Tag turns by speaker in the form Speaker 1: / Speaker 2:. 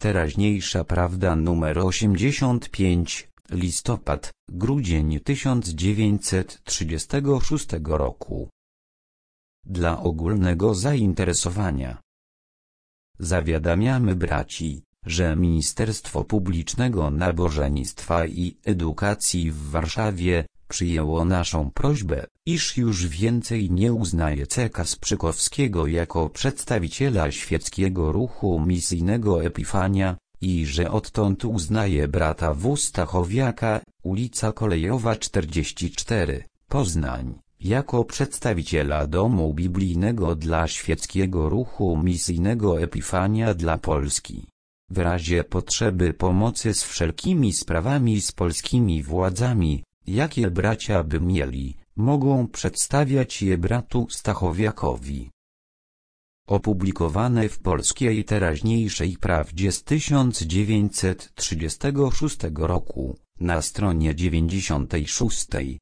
Speaker 1: Teraźniejsza prawda nr 85, listopad, grudzień 1936 roku. Dla ogólnego zainteresowania. Zawiadamiamy braci, że Ministerstwo Publicznego Nabożeństwa i Edukacji w Warszawie przyjęło naszą prośbę, iż już więcej nie uznaje C.K. Sprzykowskiego jako przedstawiciela świeckiego ruchu misyjnego Epifania i że odtąd uznaje brata W. Stachowiaka, ulica Kolejowa 44, Poznań, jako przedstawiciela Domu Biblijnego dla świeckiego ruchu misyjnego Epifania dla Polski. W razie potrzeby pomocy z wszelkimi sprawami z polskimi władzami, jakie bracia by mieli, mogą przedstawiać je bratu Stachowiakowi. Opublikowane w Polskiej Teraźniejszej Prawdzie z 1936 roku, na stronie 96.